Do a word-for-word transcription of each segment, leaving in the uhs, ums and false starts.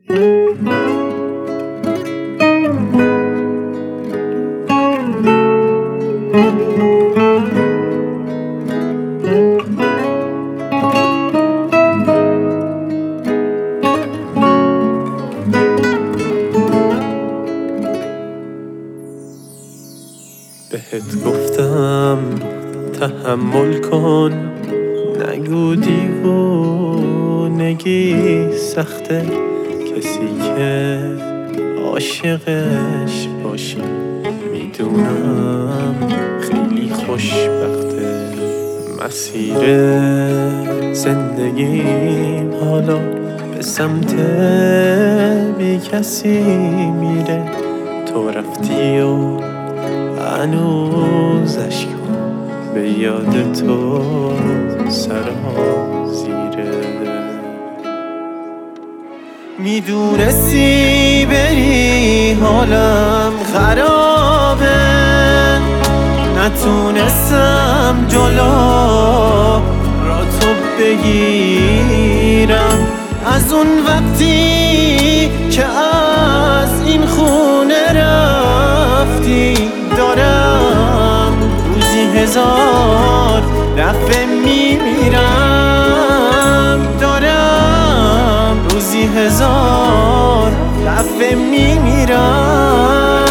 بهت گفتم تحمل کن، نگو دیوونگی سخته. کسی که عاشقش باشی میدونم خیلی خوشبخته. مسیر زندگیم حالا به سمت بی کسی میره. تو رفتی و هنوز اشکم به یاد تو سرازیره. میدونستی بری حالم خرابه، نتونستم جلو را تو بگیرم. از اون وقتی که از این خونه رفتی دارم روزی هزار دفعه میمیرم. دارم روزی هزار دفعه میمیرم.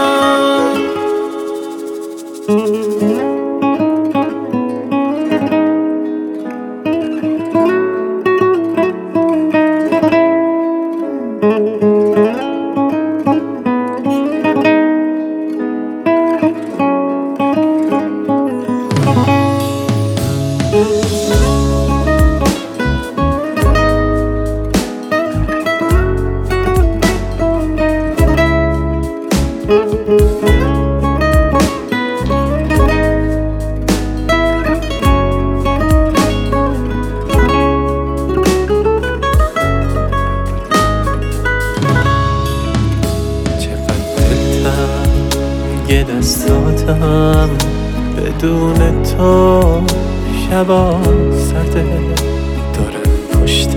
یه دستاتم بدون تو شبا سرده. دارن پشت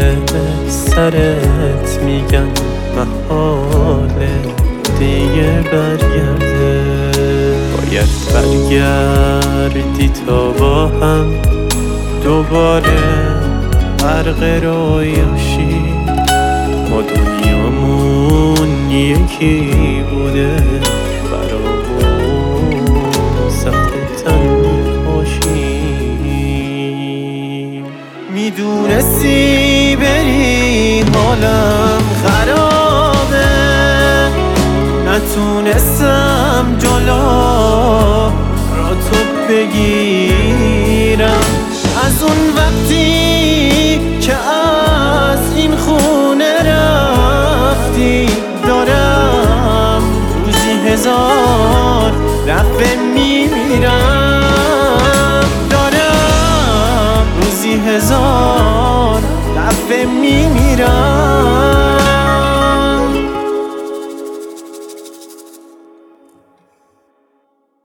سرت میگن محاله دیگه برگرده. باید برگردی تا با هم دوباره غرق رویاشی. ما دنیامون یکی بوده، میدونستی بری حالم خرابه، نتونستم جلو را تو بگیرم. از اون وقتی که از این خونه رفتی دارم روزی هزار دفعه میمیرم. دارم روزی هزار دفعه میمیرم.